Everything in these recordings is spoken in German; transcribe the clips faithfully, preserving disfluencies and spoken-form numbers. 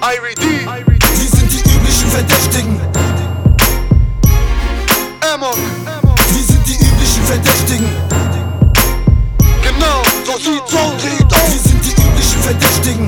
Irie D. Wir sind die üblichen Verdächtigen. Amok. Wir sind die üblichen Verdächtigen. Genau, so sieht's aus. Wir sind die üblichen Verdächtigen.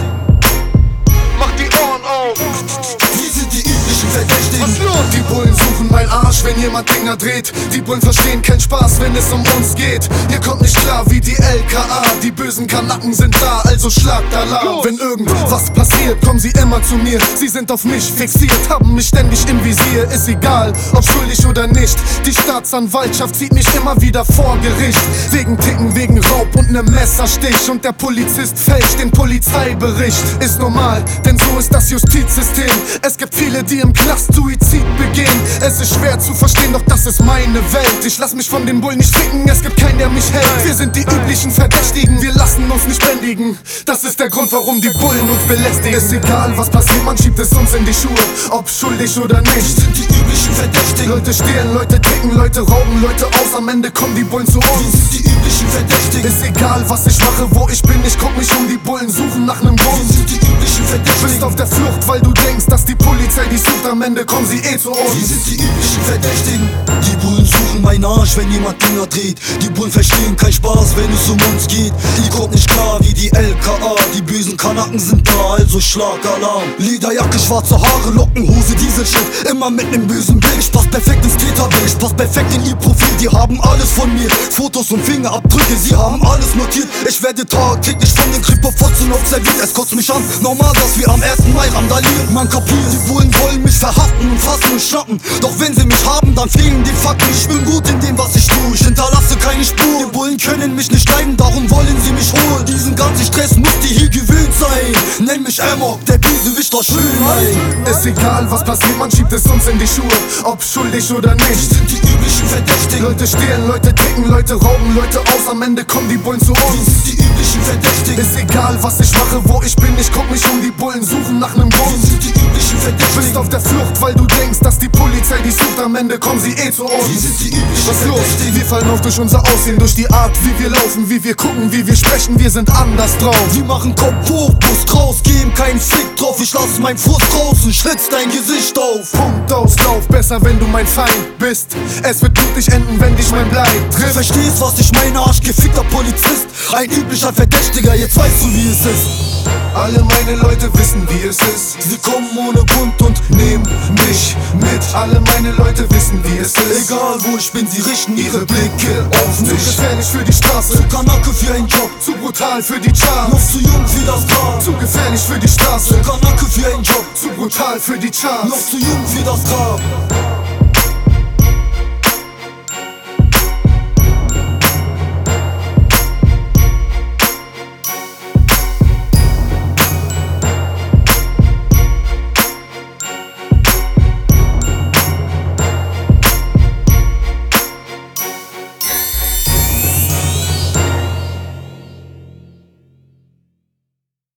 Mach die Ohren auf. Wir sind die üblichen Verdächtigen. Was los? Die Bullen suchen mein Arsch, wenn jemand Dinger dreht. Die Bullen verstehen keinen Spaß, wenn es um uns geht. Ihr kommt nicht klar wie die L K A. Die bösen Kanaken sind da, also schlagt Alarm. Wenn irgendwas passiert, kommen sie immer zu mir. Sie sind auf mich fixiert, haben mich ständig im Visier. Ist egal, ob schuldig oder nicht. Die Staatsanwaltschaft zieht mich immer wieder vor Gericht. Wegen Ticken, wegen Raub und nem Messerstich. Und der Polizist fälscht den Polizeibericht. Ist normal, denn so ist das Justizsystem. Es gibt viele, die im Knast Suizid begehen. Es ist schwer zu verstehen, doch das ist meine Welt. Ich lass mich von den Bullen nicht ficken, es gibt keinen, der mich hält. Wir sind die üblichen Verdächtigen, wir lassen uns nicht bändigen. Das ist der Grund, warum die Bullen uns belästigen. Ist egal, was passiert, man schiebt es uns in die Schuhe. Ob schuldig oder nicht. Wir sind die üblichen Verdächtigen. Leute stehlen, Leute ticken, Leute rauben, Leute aus. Am Ende kommen die Bullen zu Wir uns. sind die üblichen Verdächtigen. Ist egal, was ich mache, wo ich bin. Ich guck mich um, die Bullen suchen nach nem Grund. Wir sind die üblichen Verdächtigen. Bist auf der Flucht, weil du denkst, dass die Polizei dich sucht. Am Ende kommen sie eh zu Wir uns. sind die üblichen Verdächtigen. Die Bullen suchen meinen Arsch, wenn jemand Dinger dreht. Die Bullen verstehen keinen Spaß, wenn es um uns geht. Die kommt nicht klar wie die L K A. Die bösen Kanaken sind da, also schlag Alarm. Lederjacke, schwarze Haare, Lockenhose, Dieselshit. Immer mit nem bösen Blick. Ich pass perfekt ins Täterbild, ich pass perfekt in ihr Profil. Die haben alles von mir, Fotos und Fingerabdrücke. Sie haben alles notiert. Ich werde tagtäglich von den Kripo-Fotzen observiert. Es kotzt mich an, normal, dass wir am ersten Mai randalieren. Man kapiert, die Bullen wollen mich verhaften und fassen und schnappen. Doch wenn sie mich haben, dann fehlen die Fakten. Ich bin gut in dem, was ich tue. Ich hinterlasse keine Spur. Die Bullen können mich nicht leiden, darum wollen sie mich holen. Diesen ganzen Stress muss die hier gewöhnt sein. Nenn mich Amok, der Bösewicht aus Schönheim. Ist egal, was passiert, man schiebt es uns in die Schuhe. Ob schuldig oder Wir nicht. sind die üblichen Verdächtigen. Leute stehlen, Leute ticken, Leute rauben, Leute aus. Am Ende kommen die Bullen zu Wir uns. sind die üblichen Verdächtigen. Ist egal, was ich mache, wo ich bin. Ich guck mich um, die Bullen suchen nach nem Wir Grund. sind die üblichen Bist Verdächtigen. auf der Flucht, weil du denkst, dass die Polizei dich sucht. Am Ende kommen sie eh zu Wir uns. sind die üblichen Was los? Verdächtigen. Wir fallen auf durch unser Aussehen, durch die Art, wie wir laufen, wie wir gucken, wie wir sprechen. Wir sind anders drauf. Wir machen Kopf hoch, Brust raus, geben keinen Fick drauf. Ich lass mein Frust raus und schlitz dein Gesicht auf. Punkt aus, lauf besser, wenn du mein Feind bist. Es wird blutig enden, wenn dich mein Blei Du trifft. verstehst, was ich meine, arschgefickter Polizist. Ein üblicher Verdächtiger, jetzt weißt du, wie es ist. Alle meine Leute wissen, wie es ist. Sie kommen ohne Bund und Nehm mich mit. Alle meine Leute wissen, wie es ist. egal wo ich bin, sie richten ihre Ihre Blicke Blicke auf auf mich. Zu mich. gefährlich für die Straße, Zu Kanake für einen Job, zu brutal für die noch Charts. zu jung für das Grab. Zu gefährlich für die Zu Straße, Kanake für einen Job, zu brutal für die noch Charts. zu jung für das Grab.